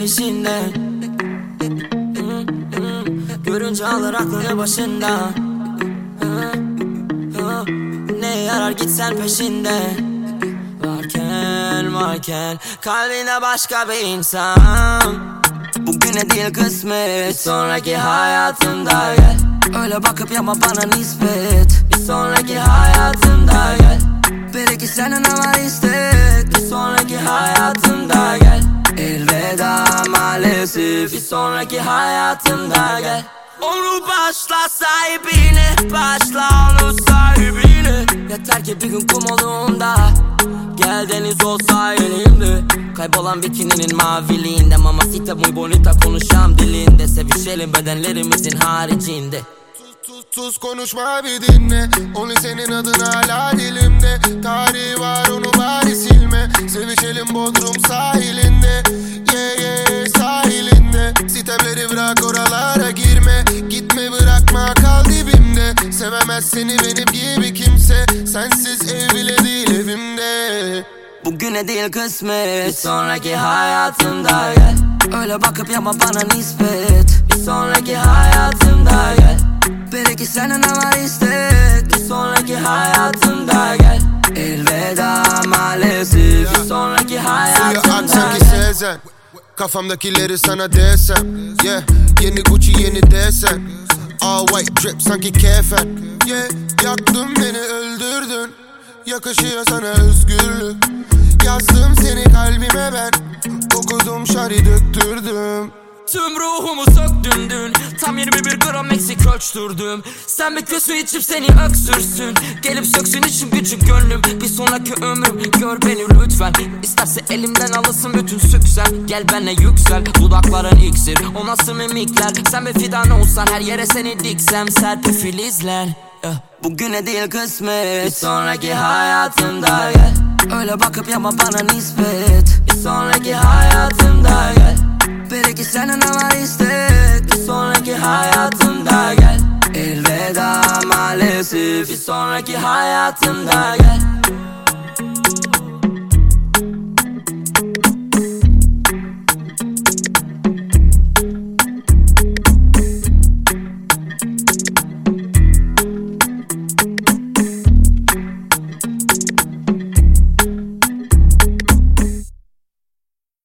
gelişinden. Görünce alır aklını başında. Ne yarar gitsen peşinde. Varken kalbine başka bir insan. Bugüne değil kısmet, sonraki hayatımda gel. Öyle bakıp yapma bana nispet. Bir sonraki hayatımda gel. Belki senin ama istek. Bir sonraki hayatımda gel. Elveda maalesef. Bir sonraki hayatımda gel. Onu başla sahibine, başla onu sahibine. Yeter ki bir gün kum olduğunda gel deniz olsa elimde. Kaybolan bikininin maviliğinde. Mamacita muy bonita konuşam dilinde. Sevişelim bedenlerimizin haricinde. Sus konuşma bir dinle. Only senin adın hala dilimde. Tarihi var onu bari silme. Sevişelim Bodrum sahilinde. Yeah sahilinde. Sitemleri bırak oralara girme. Gitme bırakma kal dibimde. Sevemez seni benim gibi kimse. Sensiz ev bile değil evimde. Bugüne değil kısmet, bir sonraki hayatımda gel. Öyle bakıp yapma bana nispet. Bir sonraki hayatımda gel. Belki senin ama istek. Bir sonraki hayatımda gel. Elveda maalesef. Bir sonraki hayatımda gel. Sezen, kafamdakileri sana desem. Yeah, yeni Gucci yeni desen. All white drip sanki kefen. Yeah, yaktın beni öldürdün. Yakışıyor sana özgürlük. Yazdım seni kalbime ben. Okudum şari döktürdüm. Tüm ruhumu söktün dün. Tam 21 gram eksik ölçtürdüm. Sen bekliyorsun içip seni öksürsün. Gelip söksün için gücü gönlüm. Bir sonraki ömrüm gör beni lütfen. İsterse elimden alırsın bütün süksen. Gel benle yüksel, dudakların iksir. O nasıl mimikler. Sen bir fidan olsan her yere seni diksem. Serpil filizler. Bugüne değil kısmet, bir sonraki hayatımda gel. Öyle bakıp yapma bana nispet. Bir sonraki hayatımda gel. Belki senin ama istek. Bir sonraki hayatımda gel. Elveda maalesef. Bir sonraki hayatımda gel.